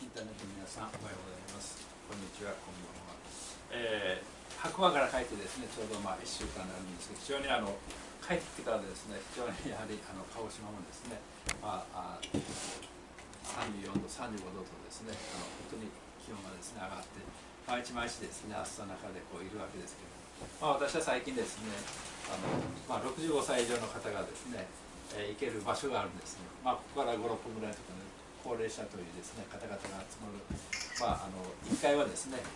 インターネットの皆さん、おはようございます。こんにちは、こんばんは。白馬から帰ってですね、ちょうど1週間になるんですけど、非常に帰ってきてからですね、非常にやはり鹿児島もですね、34度、35度とですね、本当に気温がですね、上がって、毎日毎日ですね、暑さの中でいるわけですけど、私は最近ですね、65歳以上の方がですね、行ける場所があるんですね。ここから5、6分ぐらいのところで、高齢者というですね、方々が集まる、1階はですね、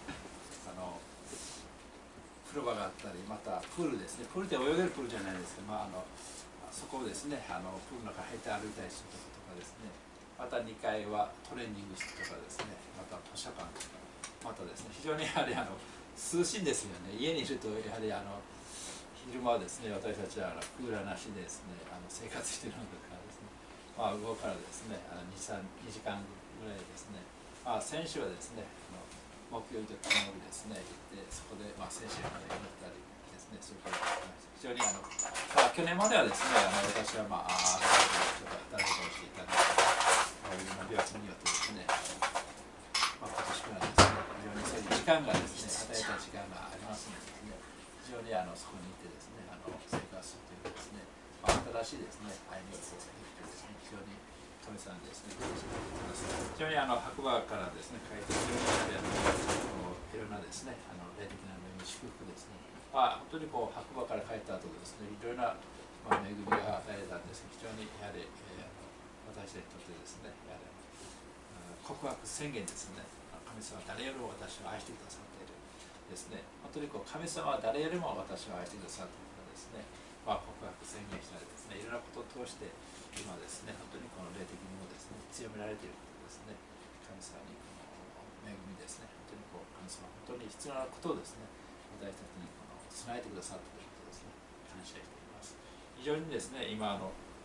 風呂場があったり、またプールですね、プールって泳げるプールじゃないですけど、そこをですね、プールの中入って歩いたりするとかですね、また2階はトレーニング室とかですね、また図書館とか、またですね、非常にやはり涼しいんですよね。家にいるとやはり昼間はですね、私たちはクーラーなしでですね、生活しているのですからですね、午後からですね、2時間ぐらいですね、先週はですね、木曜日と金曜日ですね、行って、そこで先週まで祈ったりですね、そういうことがありました。非常に去年まではですね、私はちょっと働いてほしいただいて、いろんな病気によってですね、今年からですね、非常にそういう時間がですね、与えた時間がありますのでですね、非常にそこに行ってですね、生活するというですね、新しいですね、歩みをできてですね、非常に富さんですね、非常に白馬からですね、帰って非常にいろんなですね、霊的な恵み、祝福ですね、本当に白馬から帰った後ですね、いろいろな恵みが与えられたんですけど、非常にやはり、私たちにとってですね、やはり告白宣言ですね、神様は誰よりも私を愛してくださっているですね、本当に神様は誰よりも私を愛してくださっているからですね、告白宣言したりですね、いろんなことを通して今ですね、本当にこの霊的にもですね、強められていることですね、神様にこの恵みですね、本当に神様本当に必要なことをですね、私たちに備えてくださっていることですね、感謝しています。非常にですね、今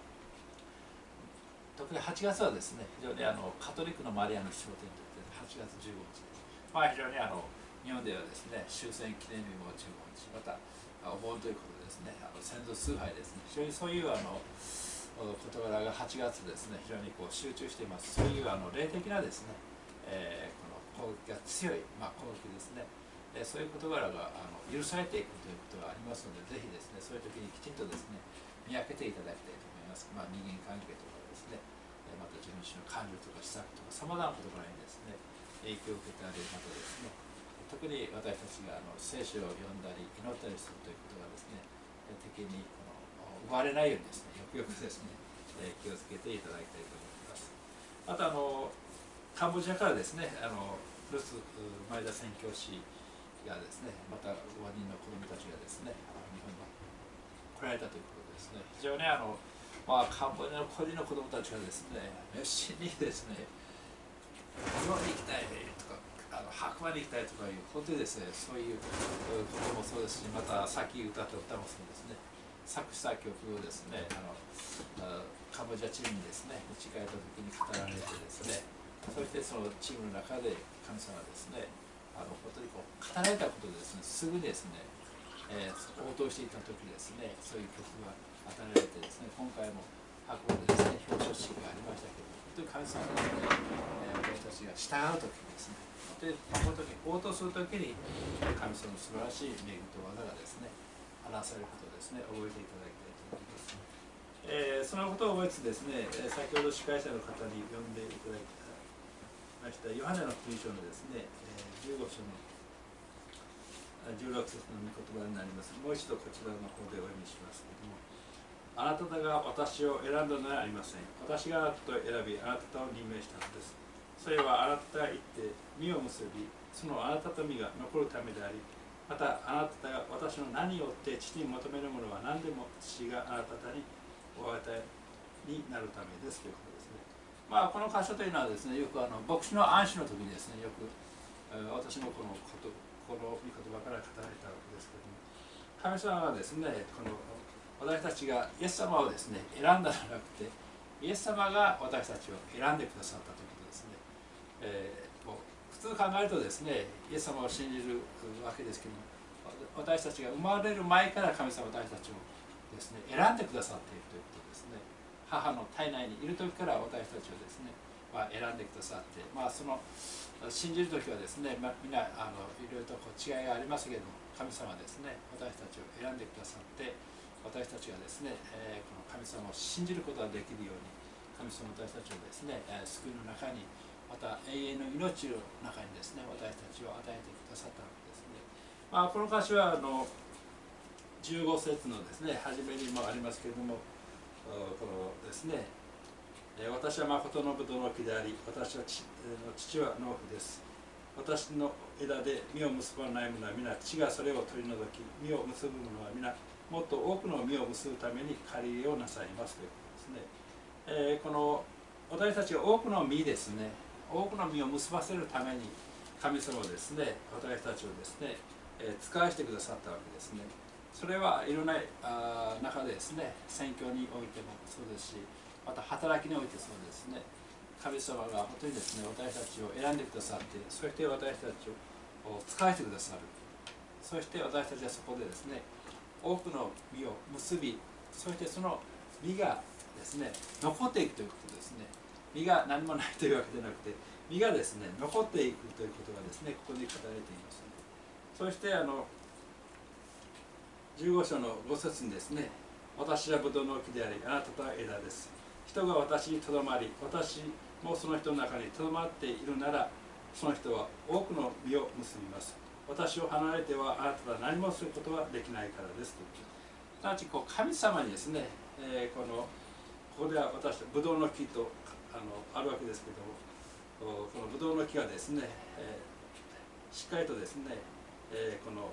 特に8月はですね、非常にカトリックのマリアの昇天といって8月15日です。非常に日本ではですね、終戦記念日も15日、またお盆ということでですね、先祖崇拝ですね、非常にそういう事柄が8月ですね、非常に集中しています。そういう霊的なですね、この攻撃が強い、攻撃ですね、そういう事柄が許されていくということがありますので、ぜひですね、そういう時にきちんとですね、見分けていただきたいと思います。人間関係とかですね、また自分自身の感情とか施策とか、さまざまな事柄にですね、影響を受けたり、またですね、特に私たちが聖書を読んだり、祈ったりするということがですね、敵に奪われないようにですね、よくよくですね、気をつけていただきたいと思います。あとカンボジアからですね、ルス前田宣教師がですね、また5人の子供たちがですね、日本に来られたということですね。非常にカンボジアの個人の子供たちがですね、熱心にですね、日本に行きたいとか、白馬に行きたいとかいう、本当にですね、そういうこともそうですし、またさっき歌った歌もそうですね、作詞作曲をですね、カンボジアチームにですね、打ち替えた時に語られてですね、そしてそのチームの中で神様はですね、本当に語られたことでですね、すぐにですね、応答していた時ですね、そういう曲が与えられてですね、今回も白馬でですね、表彰式がありましたけど、本当に神様にですね、私たちが従う時にですね、でこの時応答する時に神様の素晴らしい恵みと技がですね、話されることをですね、覚えていただきたいと思います。そのことを覚えつつですね、先ほど司会者の方に読んでいただきましたヨハネの福音書のですね、15章の16節の御言葉になります。もう一度こちらの方でお読みしますけれども、あなた方が私を選んだのではありません。私があなたと選び、あなた方を任命したのです。それはあなたが行って実を結び、そのあなたと実が残るためであり、またあなたが私の名によって父に求めるものは何でも父があなた方にお与えになるためですということですね。この箇所というのはですね、よく牧師の暗視の時にですね、よく私のこの御言葉から語られたわけですけれども、神様はですね、私たちがイエス様をですね、選んだのではなくて、イエス様が私たちを選んでくださったということですね。普通考えるとですね、イエス様を信じるわけですけども、私たちが生まれる前から神様は私たちをですね、選んでくださっているということですね。母の体内にいる時から私たちをですね、 選んでくださって、その信じる時はですね、みんないろいろと違いがありますけれども、神様はですね、私たちを選んでくださって、私たちがですね、この神様を信じることができるように、神様は私たちをですね、救いの中に、また永遠の命の中にですね、私たちを与えてくださったわけですね。この歌詞は15節のですね、初めにもありますけれども、このですね、私は誠のブドウの木であり、私は父は農夫です。私の枝で実を結ばない者は皆、父がそれを取り除き、実を結ぶ者は皆、もっと多くの実を結ぶために借り入れをなさいますということですね。この私たちが多くの実ですね、多くの実を結ばせるために、神様はですね、私たちをですね、使わせてくださったわけですね。それはいろんな中でですね、宣教においてもそうですし、また働きにおいてそうですね、神様が本当にですね、私たちを選んでくださって、そして私たちを使わせてくださる。そして私たちはそこでですね、多くの実を結び、そしてその実がですね、残っていくということですね。実が何もないというわけでなくて、実がですね、残っていくということがですね、ここに語られています。そして15章の5節にですね、私はブドウの木であり、あなたは枝です。人が私にとどまり、私もその人の中にとどまっているなら、その人は多くの実を結びます。私を離れてはあなたは何もすることはできないからですと。すなわち神様にですね、ここでは私ブドウの木とあるわけですけども、このブドウの木がですね、しっかりとですね、この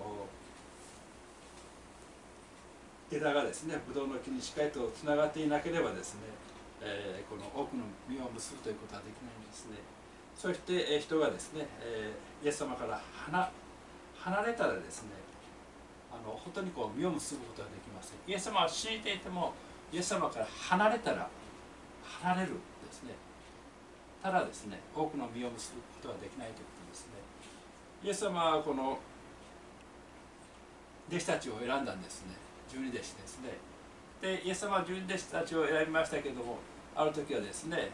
枝がですね、ブドウの木にしっかりとつながっていなければですね、この多くの実を結ぶということはできないんですね。そして、人がですね、イエス様から離れたらですね、本当に実を結ぶことはできません。イエス様は信じていても、イエス様から離れたら離れるですね。ただですね、多くの実を結ぶことはできないということですね。イエス様はこの弟子たちを選んだんですね。十二弟子ですね。で、イエス様は十二弟子たちを選びましたけれども、ある時はですね、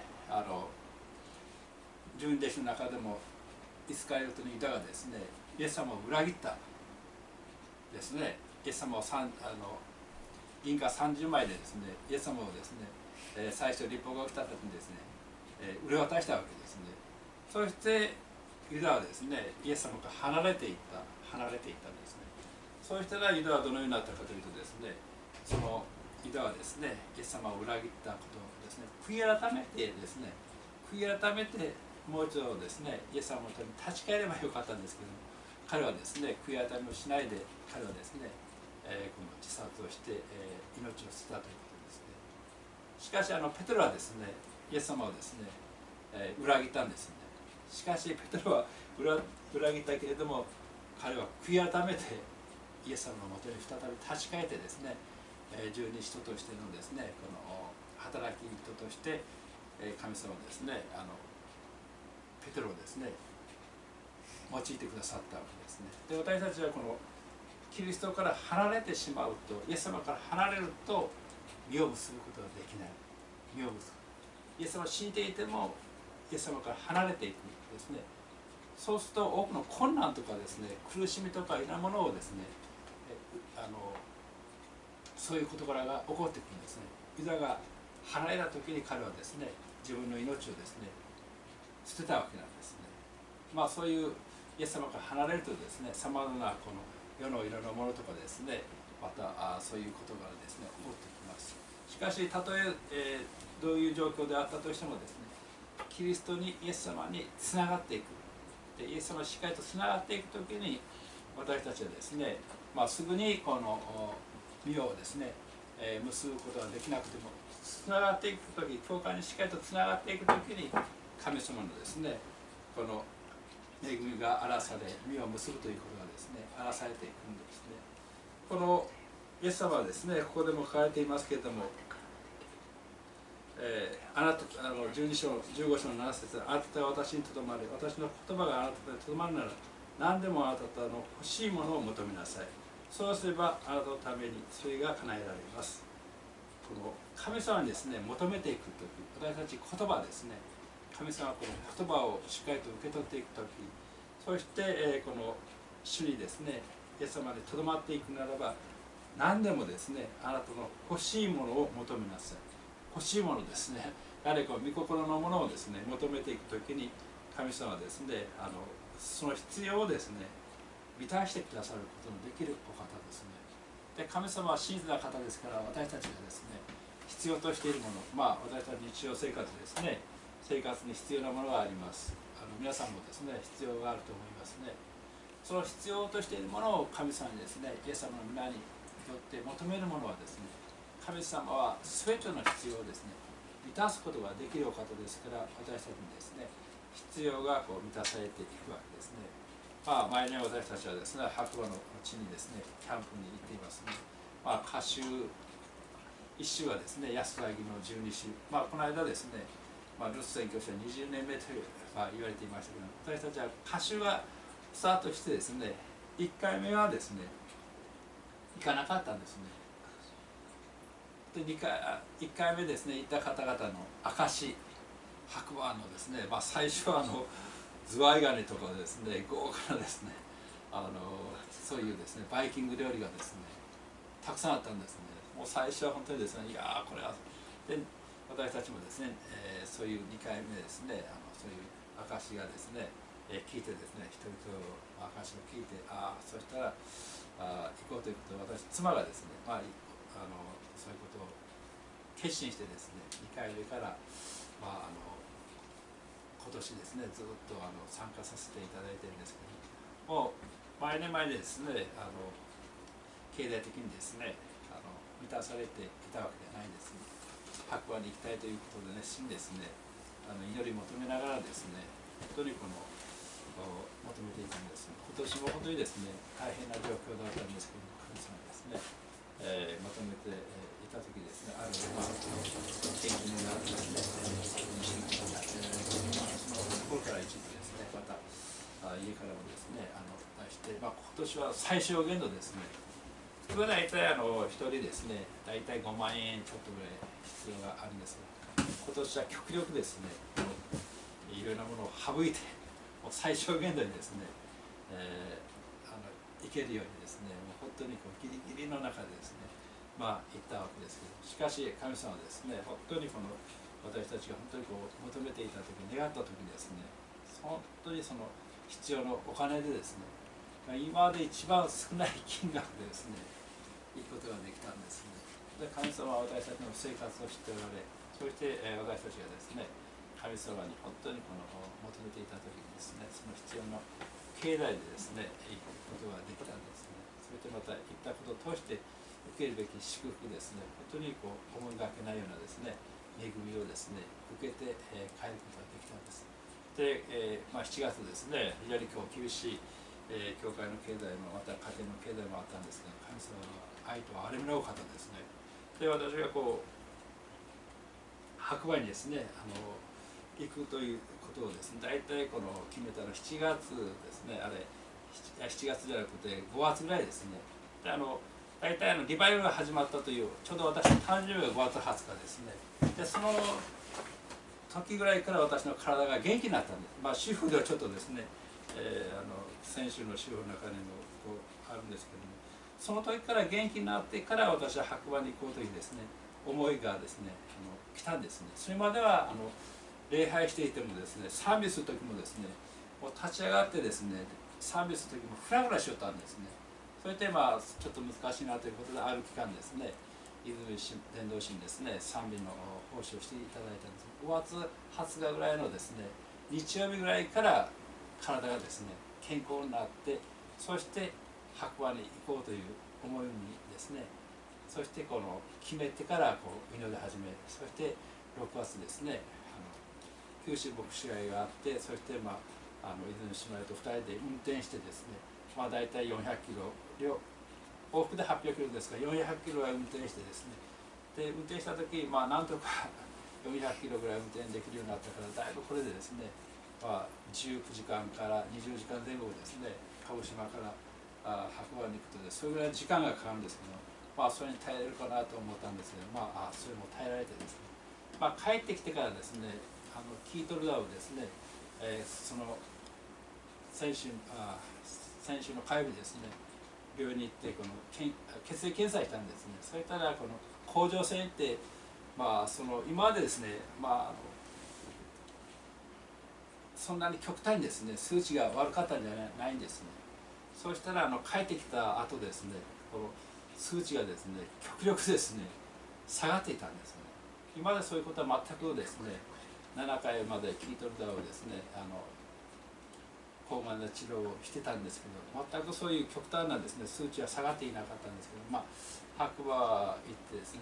十二弟子の中でもイスカリオテのユダがですね、イエス様を裏切ったですね。イエス様を銀貨30枚でですね、イエス様をですね、最初立法が起きた時にですね、売り渡したわけですね。そしてユダはですね、イエス様から離れていったんですね。そうしたらユダはどのようになったかというとですね、そのユダはですね、イエス様を裏切ったことをですね、悔い改めてもう一度ですね、イエス様のもとに立ち返ればよかったんですけども、彼はですね、悔い改めをしないで、彼はですね、この自殺をして、命を捨てたということですね。しかしペテロはですね、イエス様をですね、裏切ったんですね。しかしペテロは裏切ったけれども、彼は悔い改めてイエス様のもとに再び立ち返ってですね、十二使徒としてのですね、この働き人として神様はですね、ペテロをですね、用いてくださったわけですね。で、私たちはこのキリストから離れてしまうと、イエス様から離れると実を結ぶことができない。実を結ぶ。イエス様を信じていてもイエス様から離れていくですね。そうすると多くの困難とかですね、苦しみとかいろんなものをですね、そういう事柄が起こってくるんですね。ユダが離れた時に彼はですね、自分の命をですね、捨てたわけなんですね。そういうイエス様から離れるとですね、さまざまなこの世のいろんなものとかですね、またそういうことがですね、起こってきます。しかし、たとえどういう状況であったとしてもですね、キリストにイエス様につながっていく。で、イエス様にしっかりとつながっていくときに、私たちはですね、すぐにこの実をですね、結ぶことができなくても、つながっていくとき、教会にしっかりとつながっていくときに、神様のですね、この恵みが荒らされ、実を結ぶということがですね、荒らされていくんですね。このイエス様はですね、ここでも書かれていますけれども、12章15章の7節、あなたは私にとどまれ、私の言葉があなたにとどまるなら、何でもあなたの欲しいものを求めなさい。そうすればあなたのためにそれが叶えられます。この神様にですね、求めていくとき、私たち言葉ですね、 神様はこの言葉をしっかりと受け取っていくとき、そして、この主にですね、イエス様にとどまっていくならば、何でもですね、あなたの欲しいものを求めなさい。欲しいものですね、誰か御心のものをですね、求めていくときに、神様はですね、その必要をですね、満たしてくださることのできるお方ですね。で、神様は真実な方ですから、私たちがですね、必要としているもの、私たちの日常生活ですね、生活に必要なものがあります。皆さんもですね、必要があると思いますね。その必要としているものを神様にですね、イエス様の皆によって求めるものはですね、神様は全ての必要をですね、満たすことができるお方ですから、私たちにですね、必要が満たされていくわけですね。毎年私たちはですね、白馬の地にですね、キャンプに行っていますね。歌集一週はですね、安らぎの12週、この間ですね、ルツ宣教師は20年目という、言われていましたけど、私たちは歌集がスタートしてですね、1回目はですね、行かなかったんですね。で1回目ですね、行った方々の証、白馬のですね、最初はズワイガニとかですね、豪華なですね、そういうですね、バイキング料理がですね、たくさんあったんですね。もう最初は本当にですね、いやーこれはで、私たちもですね、そういう2回目ですね、そういう証がですね、聞いてですね、人々の証を聞いて、そしたら行こうということで、私妻がですね、そういうことを決心してですね、2回目から、今年ですね、ずっと参加させていただいてるんですけども、毎年毎年ですね、経済的にですね、満たされていたわけではないんですね。白馬に行きたいということで熱心にですね、祈り求めながらですね、本当に求めていたんです。今年も本当にですね、大変な状況だったんですけども、神様ですね、まとめていた時ですね、ある元気になってですね、その頃から一部ですね、また家からもですね、出して、今年は最小限度ですね、それは大体1人ですね、大体5万円ちょっとぐらい必要があるんですが、今年は極力ですね、いろいろなものを省いて、もう最小限度にですね、いけるようにですね、もう本当にギリギリの中でですね、行ったわけですけど、しかし神様はですね、本当に私たちが本当に求めていた時、願った時ですね、本当にその必要のお金でですね、今まで一番少ない金額でですね、行くことができたんですね。で、神様は私たちの生活を知っておられ、そして、私たちがですね、神様に本当に求めていた時にですね、その必要の境内でですね、行くことができたんですね。それとまた行ったことを通して受けるべき祝福ですね、本当に思いがけないようなですね、恵みをですね、受けて、帰ることができたんです。で、7月ですね、非常に厳しい教会の経済もまた家庭の経済もあったんですが、神様は愛と憐れみのお方ですね。で、私が白馬にですね、行くということをですね、大体決めたの7月ですね、7月じゃなくて5月ぐらいですね。で、大体リバイバルが始まったという、ちょうど私の誕生日が5月20日ですね。で、その時ぐらいから私の体が元気になったんです。主婦ではちょっとですね、先週の主婦の中にもあるんですけども、その時から元気になってから私は白馬に行こうというですね、思いがですね、来たんですね。それまでは礼拝していてもですね、賛美する時もですね、もう立ち上がってですね、賛美する時もフラフラしよったんですね。それでちょっと難しいなということで、ある期間ですね、泉伝道師にですね、賛美の奉仕をしていただいたんです。5月20日ぐらいのですね、日曜日ぐらいから体がですね、健康になって、そして白馬に行こうという思いにですね、そして決めてから祈り始め、そして6月ですね、九州牧師会があって、そして泉姉妹と2人で運転してですね、大体400キロ、往復で800キロですが、400キロは運転してですね、で運転した時、なんとか400キロぐらい運転できるようになったから、だいぶこれでですね、19時間から20時間前後ですね、鹿児島から白馬に行くとそれぐらい時間がかかるんですけど、それに耐えれるかなと思ったんですけど、それも耐えられてですね、帰ってきてからですね、 キートルダウですね、その先週の火曜日ですね、病院に行ってこの血液検査したんですね。そしたらこの甲状腺って、その今までですね、そんなに極端にですね数値が悪かったんじゃないんですね。そうしたら帰ってきた後ですね、この数値がですね極力ですね下がっていたんですね。今までそういうことは全くですね、7回までキートルダウをですね抗がんの治療をしてたんですけど、全くそういう極端なですね数値は下がっていなかったんですけど、白馬行ってですね、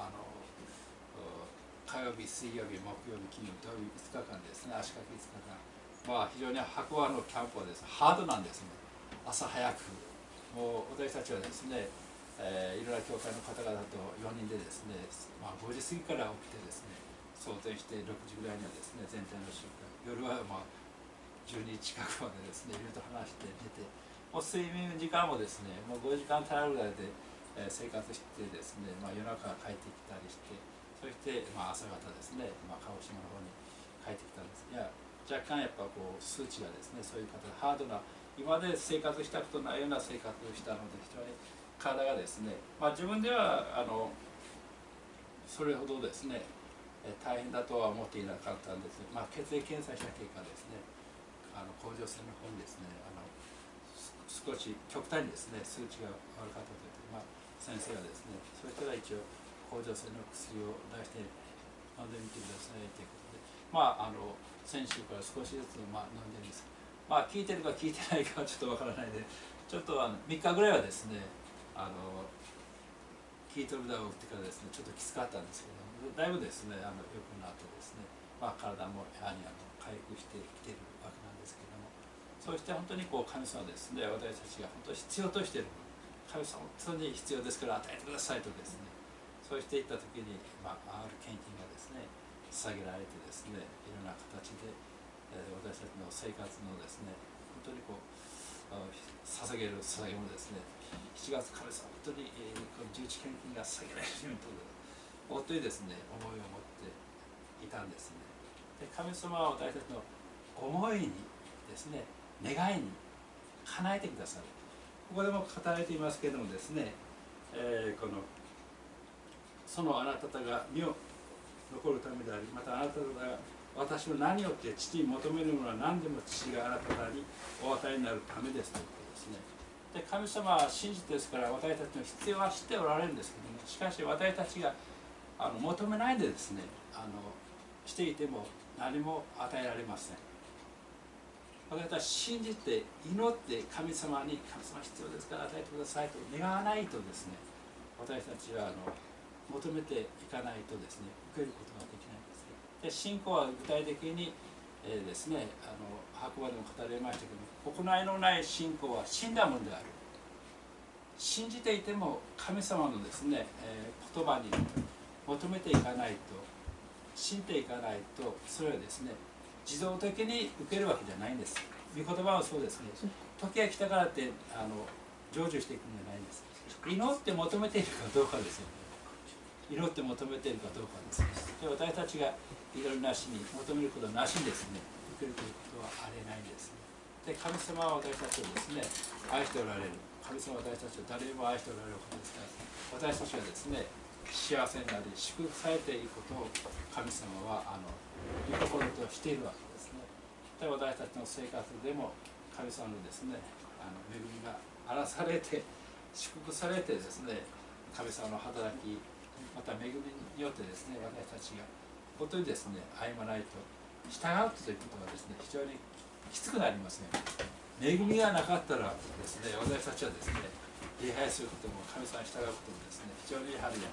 火曜日、水曜日、木曜日、金曜日、土曜日5日間ですね、足掛け5日間、非常に白馬のキャンプはですねハードなんですね。朝早くもう私たちはですね、いろんな教会の方々と4人でですね、5時過ぎから起きてですね、装填して6時ぐらいにはですね全体の集会、夜は12時近くまでですねいろいろと話して寝て、もう睡眠時間もですねもう5時間足らぐらいで、生活してですね、夜中帰ってきたりして、そして、朝方ですね、鹿児島の方に帰ってきたんですが、若干やっぱこう数値がですねそういう方ハードな、今まで生活したことないような生活をしたので、非常に体がですね、自分ではそれほどですね大変だとは思っていなかったんですが、血液検査した結果ですね、甲状腺の方にですね少し極端にですね数値が悪かったという、先生がですね、それから一応甲状腺の薬を出して飲んでみてくださいということで、先週から少しずつ飲んでるんです。効いてるか効いてないかはちょっとわからないで、ちょっと3日ぐらいはですねキートルダウを打ってからですねちょっときつかったんですけど、だいぶですね良くなってですね、体もやはり回復してきているわけなんですけれども、そうして本当にこう神様ですね、私たちが本当に必要としているもの、神様本当に必要ですから与えてくださいとですね、そうしていった時に、ある献金がですね捧げられてですね、いろんな形で、私たちの生活のですね本当にこう捧げる捧げ物ですね、7月神様本当に、この重地献金が捧げられるようにと本当にですね思いを持っていたんですね。で、神様は私たちの思いにですね、願いに叶えてくださる。ここでも語られていますけれどもですね、そのあなた方が身を残るためであり、またあなた方が私の名によって父に求めるものは何でも父があなた方にお与えになるためですということですね。で、神様は真実ですから私たちの必要は知っておられるんですけども、しかし私たちが求めないでですねしていても何も与えられません。私たち信じて祈って神様に神様必要ですから与えてくださいと願わないとですね、私たちは求めていかないとですね受けることができないんですね。で、信仰は具体的に、ですね白馬でも語られましたけども、行いのない信仰は死んだものである。信じていても神様のですね、言葉に求めていかないと、信じていかないと、それはですね自動的に受けるわけじゃないんです。御言葉はそうですね、時が来たからって成就していくんじゃないんです。祈って求めているかどうかですよね。祈って求めているかどうかですね。で、私たちが祈りなしに求めることなしにですね受けるということはありえないんですね。で、神様は私たちをですね愛しておられる。神様は私たちを誰よりも愛しておられることですから、私たちがですね幸せになり祝福されていることを神様は御心としているわけですね。で、私たちの生活でも神様のですね恵みが荒らされて祝福されてですね、神様の働き、また恵みによってですね私たちが本当にですね歩まないと、従うということがですね非常にきつくなりますね。恵みがなかったらですね、私たちはですね礼拝することも神様に従うこともですね非常にやはり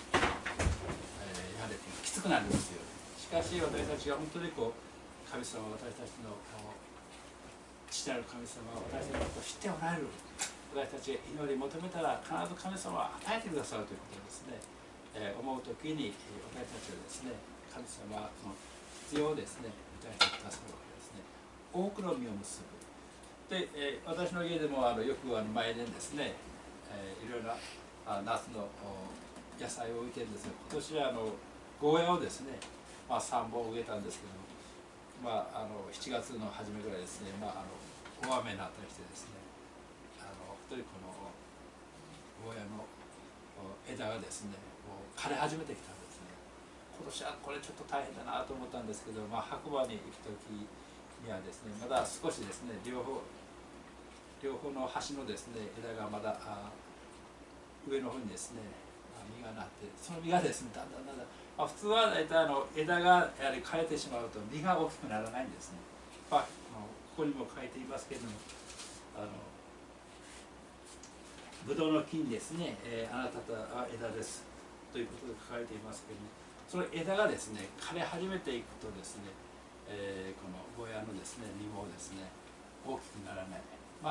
きつくなりますよね。しかし私たちが本当にこう神様、私たちの父なる神様は私たちのことを知っておられる。私たちが祈り求めたら必ず神様は与えてくださるということをですね、思うときに私たちはですね神様の必要をですね与えてくださるわけですね。多くの実を結ぶ。で、私の家でもよく毎年ですね、いろいろな夏の野菜を置いてるんですが、今年はゴーヤをですね 3本植えたんですけども、7月の初めぐらいですね、大雨になったりしてですね、本当にこのゴーヤの枝がですねもう枯れ始めてきたんですね。今年はこれちょっと大変だなと思ったんですけど、白馬に行く時にはですねまだ少しですね両方の端のですね枝がまだ上の方にですね実がなって、その実がですねだんだん普通は大体枝がやはり枯れてしまうと実が大きくならないんですね。ここにも書いていますけれども、ブドウの木にですね、あなたは枝ですということで書かれていますけれども、その枝がですね枯れ始めていくとですね、このゴーヤのですね実もですね大きくならない、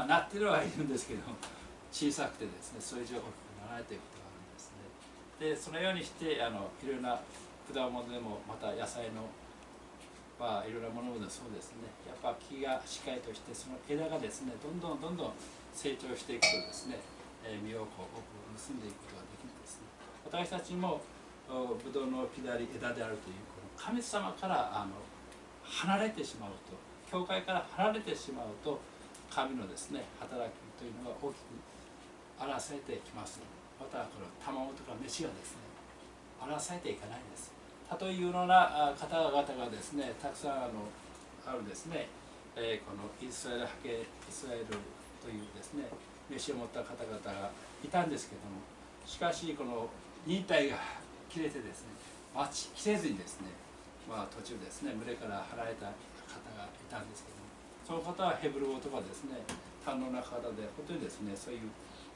なってるはいるんですけど小さくてですねそれ以上大きくならないということがあるんですね。でそのようにしていろいろな果物でもまた野菜のいろいろなものでそうですね、やっぱ木がしっかりとしてその枝がですねどんどん成長していくとですね、実を多く結んでいくことができるんですね。私たちもブドウの木であり枝であるというこの神様から離れてしまうと、教会から離れてしまうと神のですね働きというのが大きく荒らされてきます。またこの卵とか飯がですね荒らされていかないんです。たとえいうような方々がですねたくさんあるですね、このイスラエル派遣イスラエルというですね飯を持った方々がいたんですけども、しかしこの忍耐が切れてですね待ちきれずにですね、途中ですね群れから離れた方がいたんですけども、その方はヘブル語とかですね堪能な方で本当にですねそういう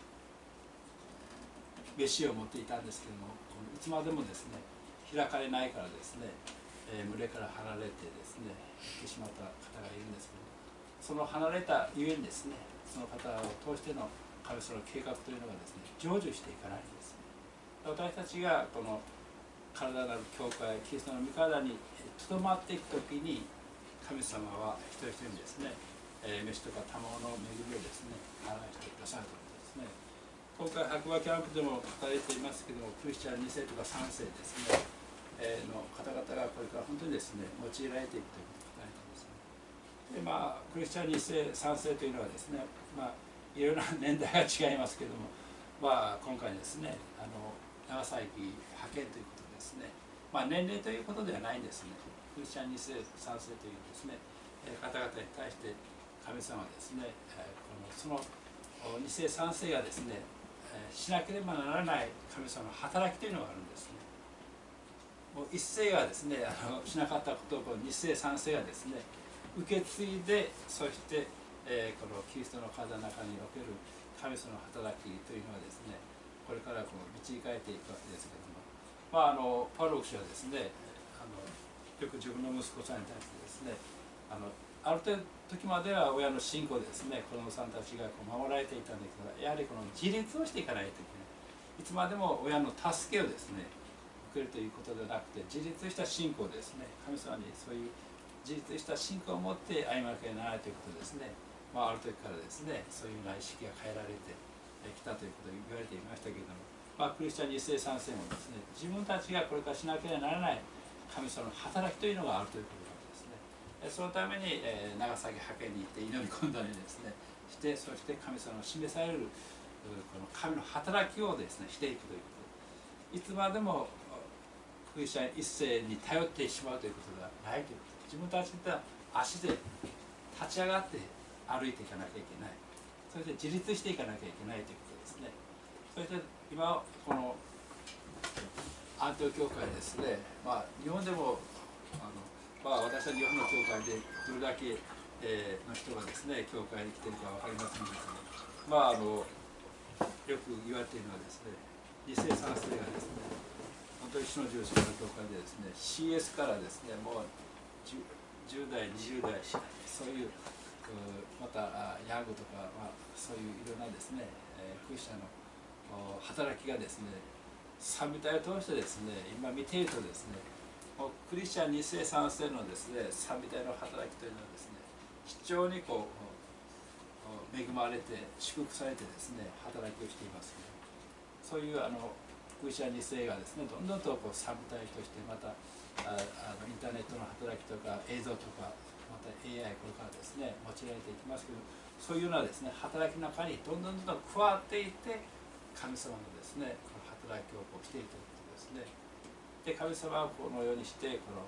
飯を持っていたんですけども、いつまでもですね開かれないからですね、群れから離れてですね行ってしまった方がいるんですけど、その離れたゆえにですねその方を通しての神様の計画というのがですね成就していかないんですね。私たちがこの体なる教会キリストの御体にとどまっていくときに神様は一人一人にですね、飯とか卵の恵みをですね表してくださるということですね。今回白馬キャンプでも書かれていますけども、クリスチャン2世とか3世ですね、の方々がこれから本当にですね用いられていくということが書かれています。でクリスチャン2世3世というのはですねいろいろな年代が違いますけれども、今回ですね長崎派遣ということですね、年齢ということではないんですね。クリスチャン2世3世というですね方々に対して神様はですね、その2世3世がですねしなければならない神様の働きというのがあるんですね。もう1世がですねしなかったことを2世3世がですね受け継いで、そして、このキリストの体の中における神様の働きというのはですねこれから導かれていくわけですけれども、パウロ牧師はですねよく自分の息子さんに対してですねある程度時までは親の信仰でですね子供さんたちが守られていたんだけど、やはりこの自立をしていかないといけない。いつまでも親の助けをですね受けるということではなくて、自立した信仰ですね、神様にそういう自立した信仰を持って歩まなきゃならないということですね。ある時からですねそういうような意識が変えられてきたということを言われていましたけれども、クリスチャン2世3世もですね自分たちがこれからしなければならない神様の働きというのがあるということなんですね。そのために長崎派遣に行って祈り込んだりですねして、そして神様の示されるこの神の働きをですねしていくということ、いつまでもクリスチャン一世に頼ってしまうということではないということ、自分たちで足で立ち上がって歩いていかなきゃいけない、それで自立していかなきゃいけないということですね。そして今この安東教会ですね、日本でも私は日本の教会でどれだけの人がですね教会に来てるか分かりませんけども、よく言われているのはですね2世3世がですね本当に主の十字架の教会でですね CS からですねもう 10代20代そういうまたヤングとか、そういういろんなですねクリスチャンの働きがですね賛美隊を通してですね今見ているとですねクリスチャン2世3世のですね賛美隊の働きというのはですね非常に恵まれて祝福されてですね働きをしています、ね、そういうクリスチャン2世がですねどんどんと賛美隊としてまたインターネットの働きとか映像とかまた AI これからですね用いられていきますけど、そういうようなですね働きの中にどんどん加わっていって神様のですねこの働きをしているということですね。で神様はこのようにしてこ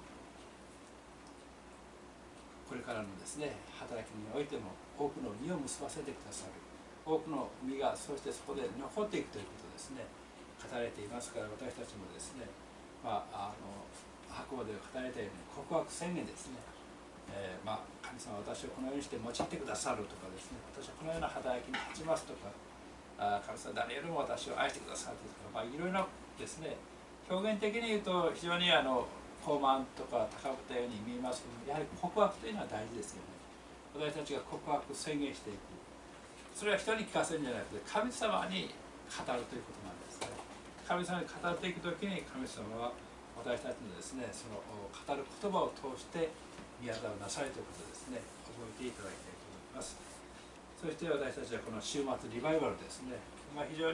れからのですね働きにおいても多くの実を結ばせてくださる、多くの実がそしてそこで残っていくということですね語られていますから、私たちもですね白馬で語られたように告白宣言ですね、神様私をこのようにして用いてくださるとかですね、私はこのような働きに立ちますとか、神様誰よりも私を愛してくださるとか、いろいろなですね表現的に言うと非常に高慢とか高ぶったように見えますけども、やはり告白というのは大事ですよね。私たちが告白宣言していく、それは人に聞かせるんじゃなくて神様に語るということなんですね。神様に語っていくときに神様は私たちのですねその語る言葉を通して宮沢をなされということですね、覚えていただきたいと思います。そして私たちはこの週末リバイバルですね、非常に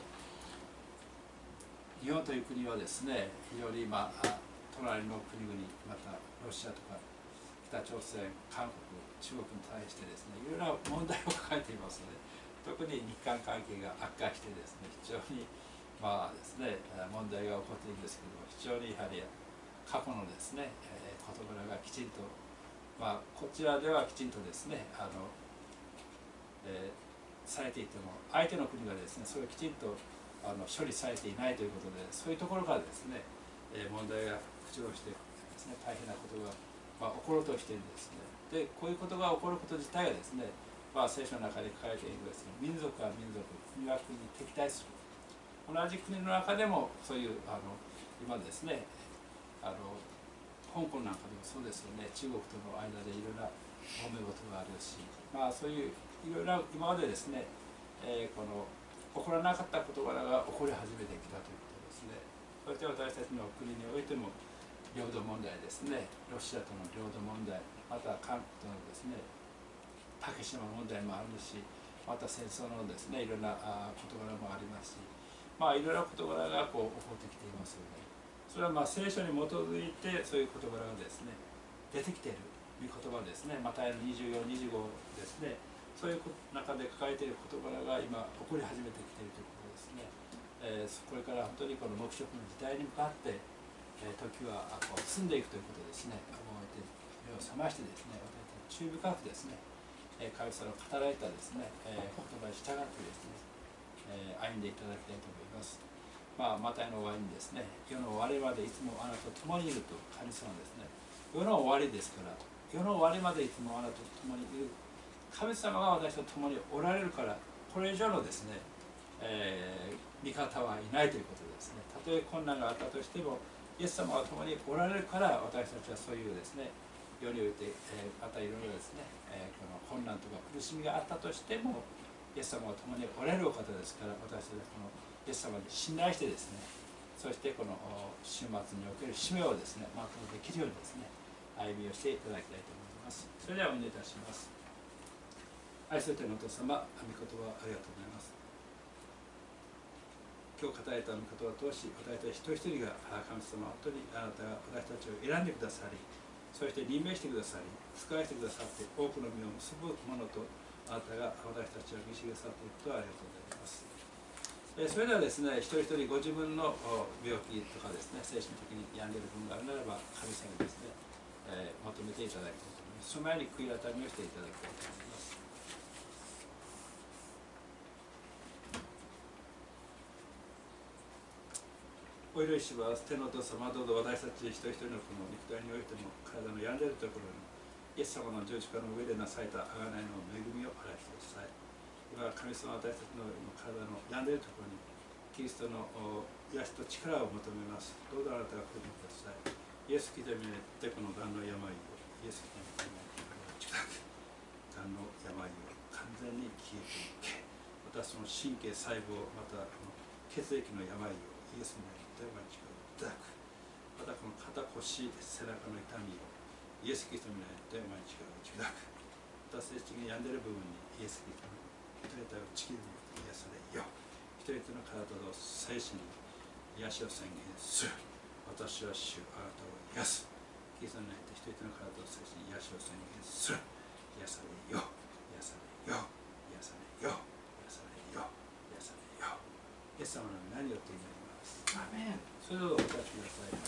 日本という国はですね非常に隣の国々、またロシアとか北朝鮮、韓国、中国に対してですねいろいろな問題を抱えていますので、特に日韓関係が悪化してですね非常にですね問題が起こっているんですけども、非常にやはり過去のですね事柄がきちんとこちらではきちんとですねされていても相手の国がですねそれをきちんと処理されていないということで、そういうところからですね問題が浮上してですね大変なことが起ころうとしているんですね。でこういうことが起こること自体がですね聖書の中で書かれているですね、民族は民族、国は国に敵対する、同じ国の中でもそういう今ですね香港なんかでもそうですよね、中国との間でいろいろな揉め事があるし、そういういろいろな今までですね、この起こらなかった事柄が起こり始めてきたということですね。そして私たちの国においても領土問題ですね、ロシアとの領土問題、また韓国とのですね竹島問題もあるし、また戦争のですねいろんな事柄もありますし、いろいろな事柄が起こってきていますよね。それは聖書に基づいてそういう事柄がですね出てきている御言葉ですね、マタイの24、25ですね、そういう中で書かれている事柄が今起こり始めてきているということですね。これから本当にこの黙示録の時代に向かって時は進んでいくということですね。覚えて目を覚ましてですね、私たち注意深くですね神様の語られたですね言葉に従ってですね歩んでいただきたいと思います。マタイの終わりにですね、世の終わりまでいつもあなたと共にいると神様ですね、世の終わりですから、世の終わりまでいつもあなたと共にいる神様が私と共におられるから、これ以上のですね、味方はいないということですね。たとえ困難があったとしても、イエス様が共におられるから私たちはそういうですね世において、またいろいろですね、この困難とか苦しみがあったとしてもイエス様が共におられるお方ですから、私たちはこのイエス様に信頼してですね、そしてこの週末における使命をですね全うできるようにですね歩みをしていただきたいと思います。それではお願いいたします。愛する天のお父様、御言葉ありがとうございます。今日語られた御言葉を通し、私たち一人一人が神様、本当にあなたが私たちを選んでくださり、そして任命してくださり、使わしてくださって多くの実を結ぶものとあなたが私たちを導きくださっていることをありがとうございます。それではですね、一人一人ご自分の病気とかですね、精神的に病んでいる分があるならば、神様にですね、求めていただきたいと思います。その前に悔い改めをしていただきたいと思います。お許しします。天のお父様、どうぞ私たち一人一人のこの肉体においても、体の病んでいるところに、イエス様の十字架の上でなされた贖いの恵みを表してください。今、神様は私たちの体の病んでいるところに、キリストの癒しと力を求めます。どうぞあなたが来るください。イエス・キリストによってこのがんの病を、イエス・キリストによって近く、がんの病を完全に消えていけ、またその神経細胞、またこの血液の病をイエスによってお待ちいただく。またこの肩腰、背中の痛みをイエス・キリストによってお待ちいただく。また精神的に病んでいる部分にイエス・キリストの体を地球に癒されよ。一人一人の体と精神に癒しを宣言する。 私は主あなたを癒す。キリストによって人々の体を通じて癒しを宣言する。癒されよ、癒されよ、癒されよ、癒されよ、癒されよ。イエス様の何を手になります。 アメン。 それをお立ちください。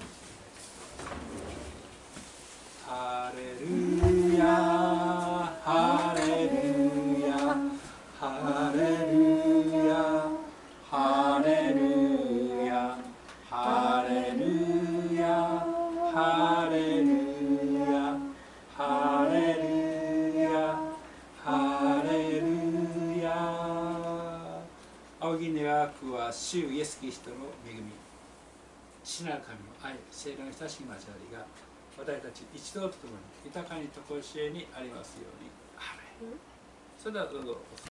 ハレルヤ、ハレルヤ、ハレルヤ、ハレルヤ、ハレルヤ、ハレルヤ、ハレルヤ、ハレルヤ。仰ぎ願くは主イエスキリストの恵み、父なる神の愛、聖霊の親しき交わりが私たち一同とともに豊かにとこしえにありますように。アーメン。それではどうぞ。